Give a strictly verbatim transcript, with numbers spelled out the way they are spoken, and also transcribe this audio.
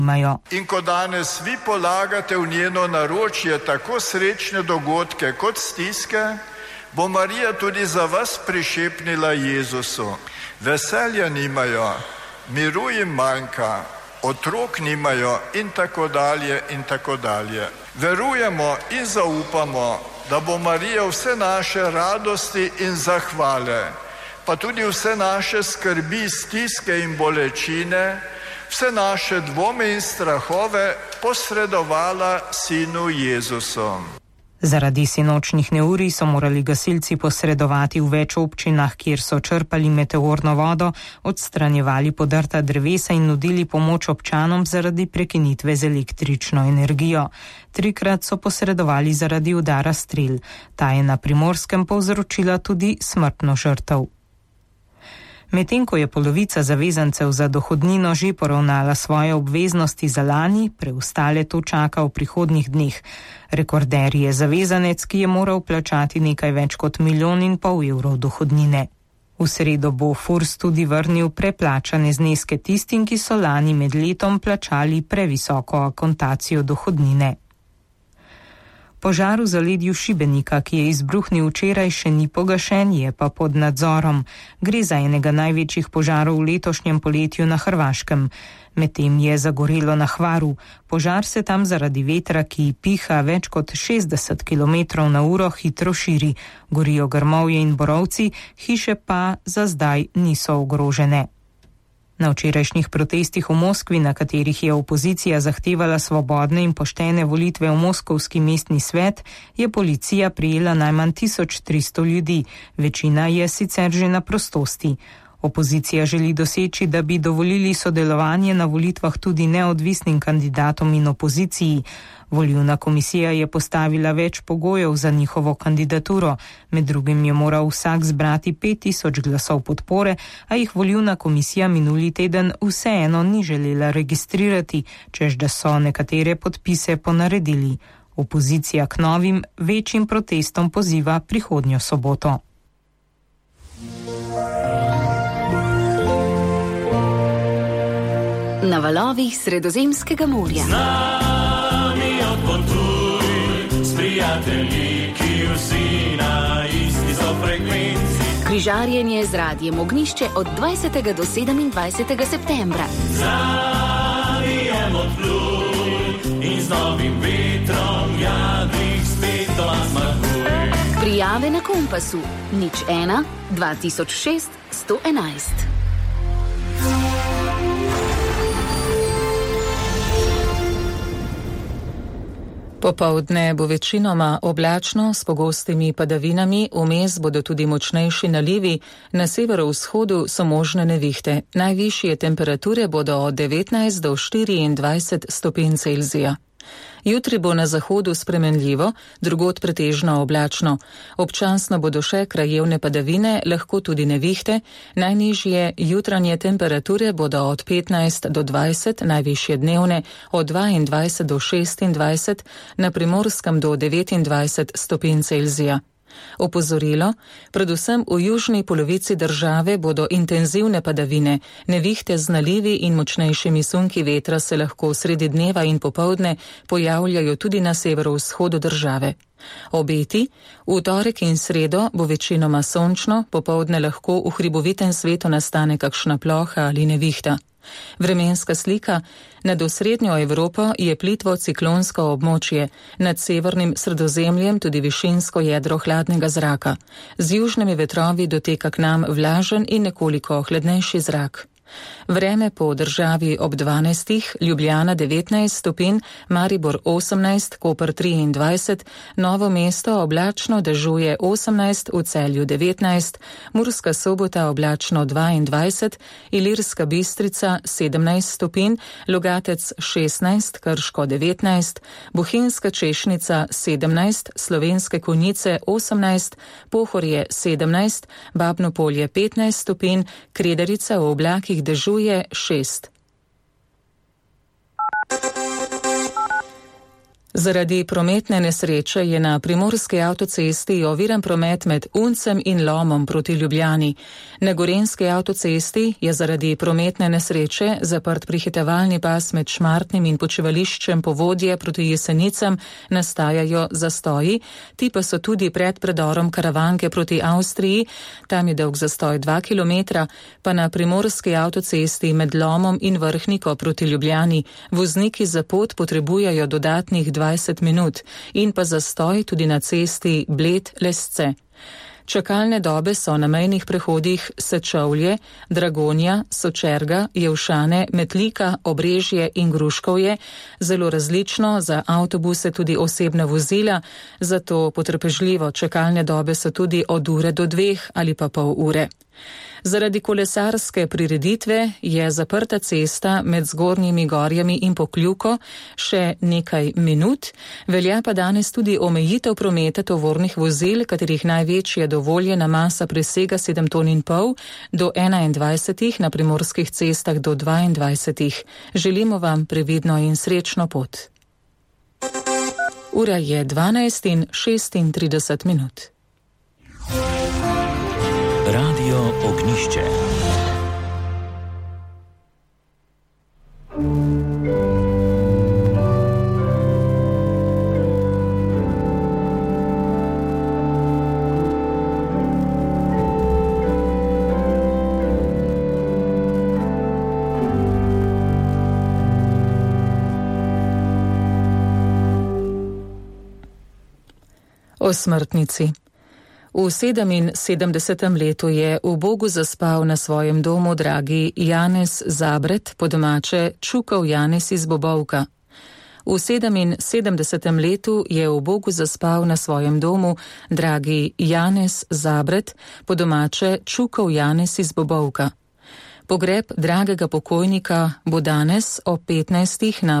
In ko danes vi polagate v njeno naročje tako srečne dogodke kot stiske, bo Marija tudi za vas prišepnila Jezusu. Veselja nimajo, miru jim manjka, otrok nimajo in tako dalje in tako dalje. Verujemo in zaupamo, da bo Marija vse naše radosti in zahvale, pa tudi vse naše skrbi, stiske in bolečine, vse naše dvome in strahove posredovala Sinu Jezusu. Zaradi sinočnih neurij so morali gasilci posredovati v več občinah, kjer so črpali meteorno vodo, odstranjevali podrta drevesa in nudili pomoč občanom zaradi prekinitve z električno energijo. Trikrat so posredovali zaradi udara strel. Ta je na Primorskem povzročila tudi smrtno žrtev. Medtem ko je polovica zavezancev za dohodnino že poravnala svoje obveznosti za lani, preostale to čaka v prihodnjih dneh. Rekorder je zavezanec, ki je moral plačati nekaj več kot milijon in pol evrov dohodnine. V sredo bo Furs tudi vrnil preplačane zneske tistim, ki so lani med letom plačali previsoko akontacijo dohodnine. Požar v zaledju Šibenika, ki je izbruhnil včeraj, še ni pogašen, je pa pod nadzorom. Gre za enega največjih požarov v letošnjem poletju na Hrvaškem. Medtem je zagorelo na Hvaru. Požar se tam zaradi vetra, ki piha več kot šestdeset kilometrov na uro, hitro širi. Gorijo grmovje in borovci, hiše pa za zdaj niso ogrožene. Na včerajšnjih protestih v Moskvi, na katerih je opozicija zahtevala svobodne in poštene volitve v Moskovski mestni svet, je policija prijela najmanj tisoč tristo ljudi. Večina je sicer že na prostosti. Opozicija želi doseči, da bi dovolili sodelovanje na volitvah tudi neodvisnim kandidatom in opoziciji. Volilna komisija je postavila več pogojev za njihovo kandidaturo. Med drugim je moral vsak zbrati pet tisoč glasov podpore, a jih volilna komisija minuli teden vseeno ni želela registrirati, čež da so nekatere podpise ponaredili. Opozicija k novim, večjim protestom poziva prihodnjo soboto. Na valovih Sredozemskega morja. Z nami odpotuj, s prijatelji, ki vsi na isti so frekvenci. Križarjenje z Radiem Ognjišče od dvajsetega do sedemindvajsetega septembra. Z Radiem odpluj in z novim vetrom jadrih spet doma zmaguj. Prijave na Kompasu nič ena dva tisoč šest sto enajst. Popoldne bo večinoma oblačno s pogostimi padavinami, vmes bodo tudi močnejši nalivi, na severovzhodu so možne nevihte. Najvišje temperature bodo od devetnajst do štiriindvajset stopinj Celzija. Jutri bo na zahodu spremenljivo, drugod pretežno oblačno. Občasno bodo še krajevne padavine, lahko tudi nevihte. Najnižje jutranje temperature bodo od petnajst do dvajset, najvišje dnevne od dvaindvajset do šestindvajset, na Primorskem do devetindvajset stopinj Celzija. Opozorilo, predvsem v južni polovici države bodo intenzivne padavine, nevihte z nalivi in močnejšimi sunki vetra se lahko sredi dneva in popoldne pojavljajo tudi na severovzhodu države. Obeti, v torek in sredo bo večinoma sončno, popoldne lahko v hribovitem svetu nastane kakšna ploha ali nevihta. Vremenska slika. Nad osrednjo Evropo je plitvo ciklonsko območje, nad severnim Sredozemljem tudi višinsko jedro hladnega zraka. Z južnimi vetrovi doteka k nam vlažen in nekoliko hladnejši zrak. Vreme po državi ob dvanajstih, Ljubljana devetnajst stopinj, Maribor osemnajst, Koper triindvajset, Novo mesto oblačno, dežuje osemnajst, v Celju devetnajst, Murska Sobota oblačno dvaindvajset, Ilirska Bistrica sedemnajst stopinj, Logatec šestnajst, Krško devetnajst, Bohinjska Češnica sedemnajst, Slovenske Konjice osemnajst, Pohorje sedemnajst, Babno Polje petnajst stopinj, Kredarica v oblakih dežuje šest. Zaradi prometne nesreče je na primorski avtocesti oviran promet med Uncem in Lomom proti Ljubljani. Na gorenjski avtocesti je zaradi prometne nesreče zaprt prihitevalni pas med Šmartnim in počivališčem Povodje proti Jesenicam, nastajajo zastoji, ti pa so tudi pred predorom Karavanke proti Avstriji, tam je dolg zastoj dva kilometra, pa na primorski avtocesti med Lomom in Vrhniko proti Ljubljani. Vozniki za pot potrebujejo dodatnih dvajset minut in pa zastoj tudi na cesti Bled-Lesce. Čakalne dobe so na mejnih prehodih Sečovlje, Dragonja, Sočerga, Jevšane, Metlika, Obrežje in Gruškovje, zelo različno, za avtobuse tudi osebna vozila, zato potrpežljivo čakalne dobe so tudi od ure do dveh ali pa pol ure. Zaradi kolesarske prireditve je zaprta cesta med Zgornjimi Gorjami in Pokljuko še nekaj minut, velja pa danes tudi omejitev prometa tovornih vozil, katerih največja dovoljena masa presega sedem ton in pol, do enaindvajsetih, na primorskih cestah do dvaindvajsetih. Želimo vam previdno in srečno pot. Ura je dvanajst in šestintrideset minut. Radio Ognišče. O smrtnici. V sedeminsedemdesetem letu je v Bogu zaspal na svojem domu dragi Janez Zabret, po domače Čukov Janez iz Bobovka. V sedeminsedemdesetem letu je v Bogu zaspal na svojem domu dragi Janez Zabret, po domače Čukov Janez iz Bobovka. Pogreb dragega pokojnika bo danes ob petnajstih na